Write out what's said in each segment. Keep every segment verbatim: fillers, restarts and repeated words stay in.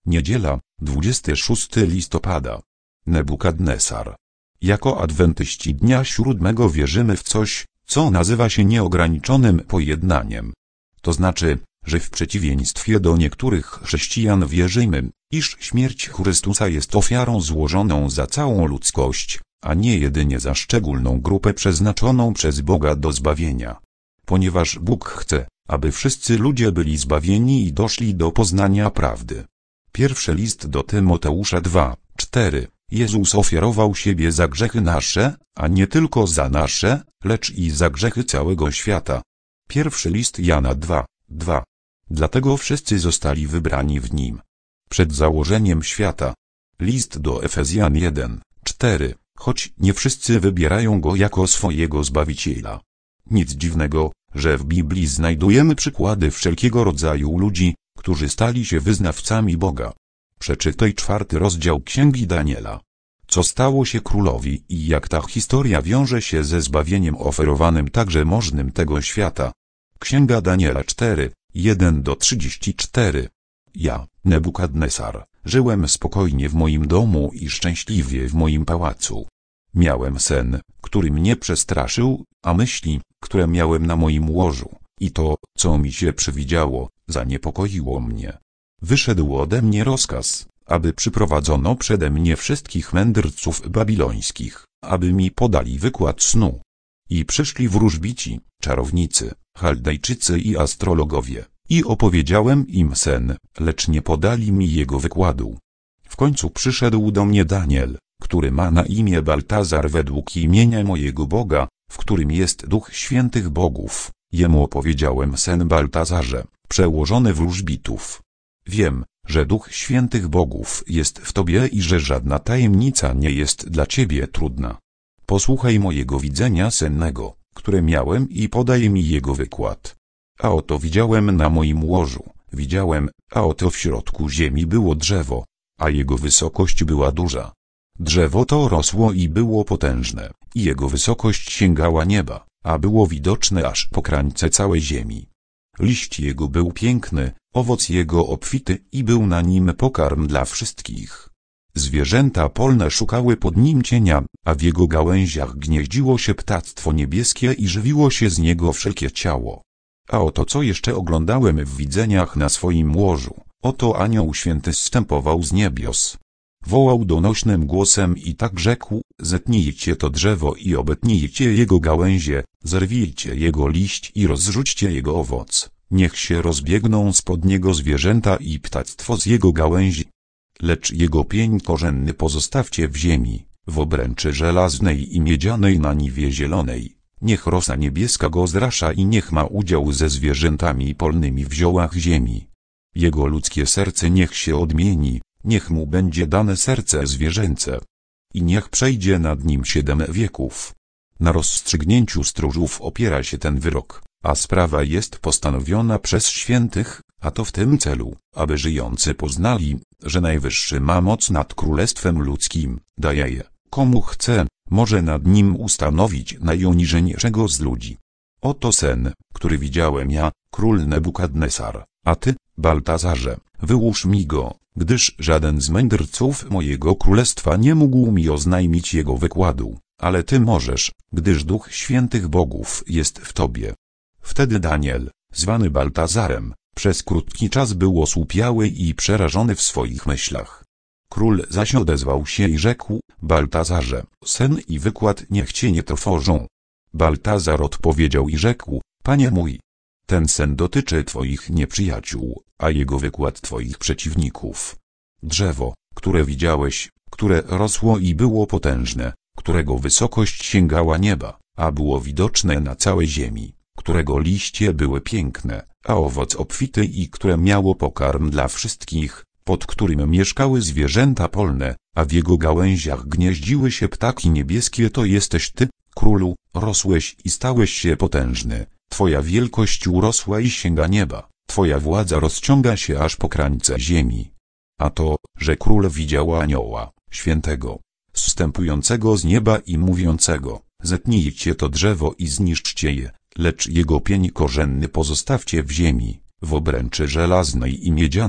Niedziela, dwudziestego szóstego listopada. Nebukadnesar. Jako adwentyści dnia siódmego wierzymy w coś, co nazywa się nieograniczonym pojednaniem. To znaczy, że w przeciwieństwie do niektórych chrześcijan wierzymy, iż śmierć Chrystusa jest ofiarą złożoną za całą ludzkość, a nie jedynie za szczególną grupę przeznaczoną przez Boga do zbawienia. Ponieważ Bóg chce, aby wszyscy ludzie byli zbawieni i doszli do poznania prawdy. Pierwszy list do Tymoteusza dwa, cztery. Jezus ofiarował siebie za grzechy nasze, a nie tylko za nasze, lecz i za grzechy całego świata. Pierwszy list Jana dwa, dwa. Dlatego wszyscy zostali wybrani w Nim. Przed założeniem świata. List do Efezjan jeden, cztery. Choć nie wszyscy wybierają Go jako swojego Zbawiciela. Nic dziwnego, że w Biblii znajdujemy przykłady wszelkiego rodzaju ludzi, którzy stali się wyznawcami Boga. Przeczytaj czwarty rozdział Księgi Daniela. Co stało się królowi i jak ta historia wiąże się ze zbawieniem oferowanym także możnym tego świata. Księga Daniela cztery, jeden do trzydziestu czterech. Ja, Nebukadnesar, żyłem spokojnie w moim domu i szczęśliwie w moim pałacu. Miałem sen, który mnie przestraszył, a myśli, które miałem na moim łożu, i to, co mi się przywidziało, zaniepokoiło mnie. Wyszedł ode mnie rozkaz, aby przyprowadzono przede mnie wszystkich mędrców babilońskich, aby mi podali wykład snu. I przyszli wróżbici, czarownicy, Chaldejczycy i astrologowie, i opowiedziałem im sen, lecz nie podali mi jego wykładu. W końcu przyszedł do mnie Daniel, który ma na imię Baltazar według imienia mojego Boga, w którym jest duch świętych bogów. Jemu opowiedziałem sen Baltazarze, przełożony wróżbitów. Wiem, że duch świętych bogów jest w tobie i że żadna tajemnica nie jest dla ciebie trudna. Posłuchaj mojego widzenia sennego, które miałem i podaj mi jego wykład. A oto widziałem na moim łożu, widziałem, a oto w środku ziemi było drzewo, a jego wysokość była duża. Drzewo to rosło i było potężne, i jego wysokość sięgała nieba, a było widoczne aż po krańce całej ziemi. Liść jego był piękny, owoc jego obfity i był na nim pokarm dla wszystkich. Zwierzęta polne szukały pod nim cienia, a w jego gałęziach gnieździło się ptactwo niebieskie i żywiło się z niego wszelkie ciało. A oto co jeszcze oglądałem w widzeniach na swoim łożu, oto anioł święty zstępował z niebios. Wołał donośnym głosem i tak rzekł: zetnijcie to drzewo i obetnijcie jego gałęzie, zerwijcie jego liść i rozrzućcie jego owoc, niech się rozbiegną spod niego zwierzęta i ptactwo z jego gałęzi. Lecz jego pień korzenny pozostawcie w ziemi, w obręczy żelaznej i miedzianej na niwie zielonej. Niech rosa niebieska go zrasza i niech ma udział ze zwierzętami polnymi w ziołach ziemi. Jego ludzkie serce niech się odmieni, niech mu będzie dane serce zwierzęce. I niech przejdzie nad nim siedem wieków. Na rozstrzygnięciu stróżów opiera się ten wyrok, a sprawa jest postanowiona przez świętych, a to w tym celu, aby żyjący poznali, że Najwyższy ma moc nad królestwem ludzkim, daje je, komu chce, może nad nim ustanowić najuniżejniejszego z ludzi. Oto sen, który widziałem ja, król Nebukadnesar, a ty, Baltazarze, wyłóż mi go, gdyż żaden z mędrców mojego królestwa nie mógł mi oznajmić jego wykładu, ale ty możesz, gdyż duch świętych bogów jest w tobie. Wtedy Daniel, zwany Baltazarem, przez krótki czas był osłupiały i przerażony w swoich myślach. Król zaś odezwał się i rzekł: Baltazarze, sen i wykład niech cię nie trwożą. Baltazar odpowiedział i rzekł: Panie mój, ten sen dotyczy twoich nieprzyjaciół, a jego wykład twoich przeciwników. Drzewo, które widziałeś, które rosło i było potężne, którego wysokość sięgała nieba, a było widoczne na całej ziemi, którego liście były piękne, a owoc obfity i które miało pokarm dla wszystkich, pod którym mieszkały zwierzęta polne, a w jego gałęziach gnieździły się ptaki niebieskie, to jesteś ty, królu, rosłeś i stałeś się potężny, twoja wielkość urosła i sięga nieba, twoja władza rozciąga się aż po krańce ziemi. A to, że król widział anioła, świętego, zstępującego z nieba i mówiącego: zetnijcie to drzewo i zniszczcie je, lecz jego pień korzenny pozostawcie w ziemi, w obręczy żelaznej i miedzianej,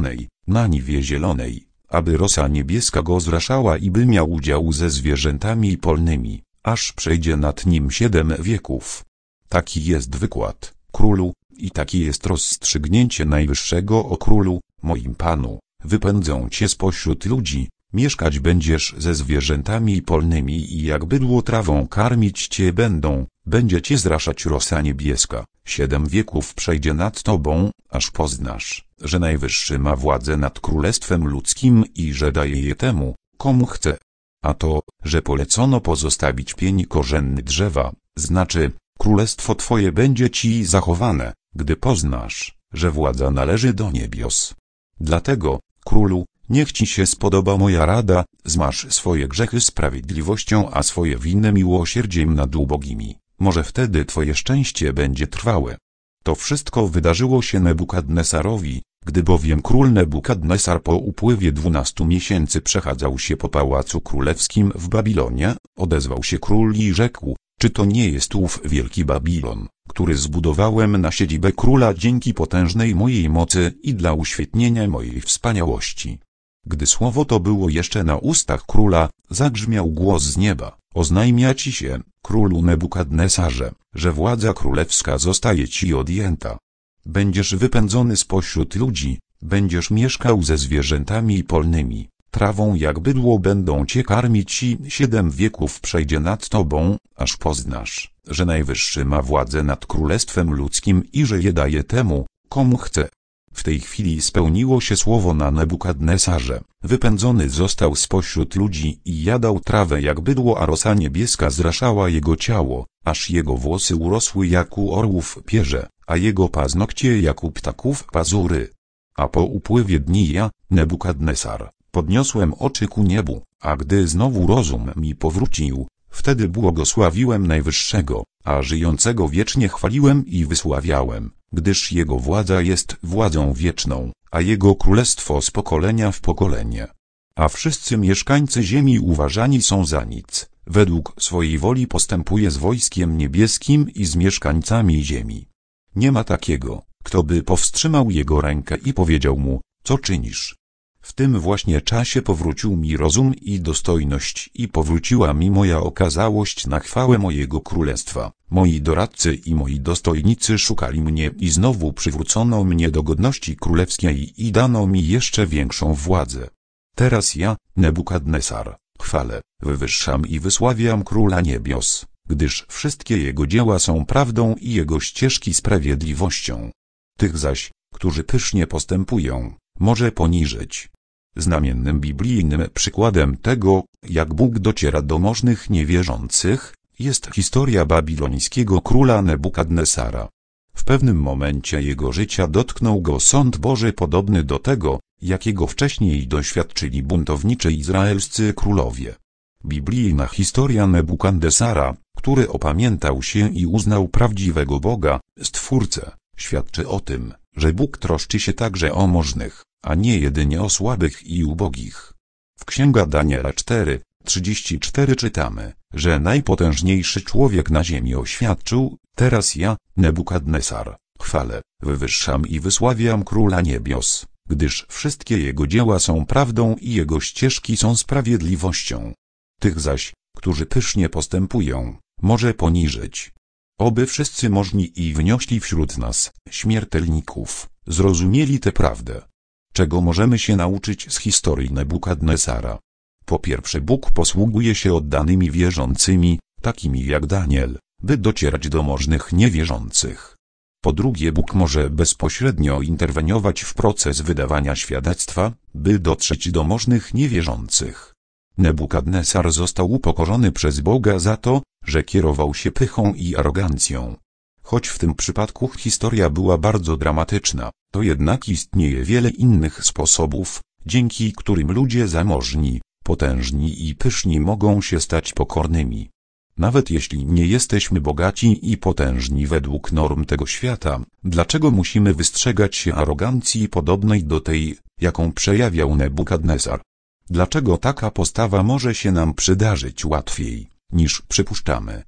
na niwie zielonej, aby rosa niebieska go zraszała i by miał udział ze zwierzętami polnymi, aż przejdzie nad nim siedem wieków. Taki jest wykład, królu, i takie jest rozstrzygnięcie Najwyższego o królu, moim panu. Wypędzą cię spośród ludzi, mieszkać będziesz ze zwierzętami polnymi i jak bydło trawą karmić cię będą, będzie cię zraszać rosa niebieska. Siedem wieków przejdzie nad tobą, aż poznasz, że Najwyższy ma władzę nad królestwem ludzkim i że daje je temu, komu chce. A to, że polecono pozostawić pień korzenny drzewa, znaczy, królestwo twoje będzie ci zachowane, gdy poznasz, że władza należy do niebios. Dlatego, królu, niech ci się spodoba moja rada, zmasz swoje grzechy sprawiedliwością, a swoje winy miłosierdziem nad ubogimi. Może wtedy twoje szczęście będzie trwałe. To wszystko wydarzyło się Nebukadnesarowi, gdy bowiem król Nebukadnesar po upływie dwunastu miesięcy przechadzał się po pałacu królewskim w Babilonie, odezwał się król i rzekł, czy to nie jest ów wielki Babilon, który zbudowałem na siedzibę króla dzięki potężnej mojej mocy i dla uświetnienia mojej wspaniałości. Gdy słowo to było jeszcze na ustach króla, zagrzmiał głos z nieba, oznajmia ci się, królu Nebukadnesarze, że władza królewska zostaje ci odjęta. Będziesz wypędzony spośród ludzi, będziesz mieszkał ze zwierzętami polnymi, trawą jak bydło będą cię karmić i siedem wieków przejdzie nad tobą, aż poznasz, że Najwyższy ma władzę nad królestwem ludzkim i że je daje temu, komu chce. W tej chwili spełniło się słowo na Nebukadnesarze, wypędzony został spośród ludzi i jadał trawę jak bydło, a rosa niebieska zraszała jego ciało, aż jego włosy urosły jak u orłów pierze, a jego paznokcie jak u ptaków pazury. A po upływie dni ja, Nebukadnesar, podniosłem oczy ku niebu, a gdy znowu rozum mi powrócił, wtedy błogosławiłem Najwyższego, a żyjącego wiecznie chwaliłem i wysławiałem, gdyż jego władza jest władzą wieczną, a jego królestwo z pokolenia w pokolenie. A wszyscy mieszkańcy ziemi uważani są za nic, według swojej woli postępuje z wojskiem niebieskim i z mieszkańcami ziemi. Nie ma takiego, kto by powstrzymał jego rękę i powiedział mu, co czynisz. W tym właśnie czasie powrócił mi rozum i dostojność i powróciła mi moja okazałość na chwałę mojego królestwa. Moi doradcy i moi dostojnicy szukali mnie i znowu przywrócono mnie do godności królewskiej i dano mi jeszcze większą władzę. Teraz ja, Nebukadnesar, chwalę, wywyższam i wysławiam króla niebios, gdyż wszystkie jego dzieła są prawdą i jego ścieżki sprawiedliwością. Tych zaś, którzy pysznie postępują, może poniżyć. Znamiennym biblijnym przykładem tego, jak Bóg dociera do możnych niewierzących, jest historia babilońskiego króla Nebukadnesara. W pewnym momencie jego życia dotknął go sąd Boży podobny do tego, jakiego wcześniej doświadczyli buntowniczy izraelscy królowie. Biblijna historia Nebukadnesara, który opamiętał się i uznał prawdziwego Boga, Stwórcę, świadczy o tym, że Bóg troszczy się także o możnych, a nie jedynie o słabych i ubogich. W Księga Daniela cztery, trzydzieści cztery czytamy, że najpotężniejszy człowiek na ziemi oświadczył, teraz ja, Nebukadnesar, chwalę, wywyższam i wysławiam króla niebios, gdyż wszystkie jego dzieła są prawdą i jego ścieżki są sprawiedliwością. Tych zaś, którzy pysznie postępują, może poniżyć. Oby wszyscy możni i wniośli wśród nas, śmiertelników, zrozumieli tę prawdę. Czego możemy się nauczyć z historii Nebukadnesara? Po pierwsze, Bóg posługuje się oddanymi wierzącymi, takimi jak Daniel, by docierać do możnych niewierzących. Po drugie, Bóg może bezpośrednio interweniować w proces wydawania świadectwa, by dotrzeć do możnych niewierzących. Nebukadnesar został upokorzony przez Boga za to, że kierował się pychą i arogancją. Choć w tym przypadku historia była bardzo dramatyczna, to jednak istnieje wiele innych sposobów, dzięki którym ludzie zamożni, potężni i pyszni mogą się stać pokornymi. Nawet jeśli nie jesteśmy bogaci i potężni według norm tego świata, dlaczego musimy wystrzegać się arogancji podobnej do tej, jaką przejawiał Nebukadnesar? Dlaczego taka postawa może się nam przydarzyć łatwiej, niż przypuszczamy?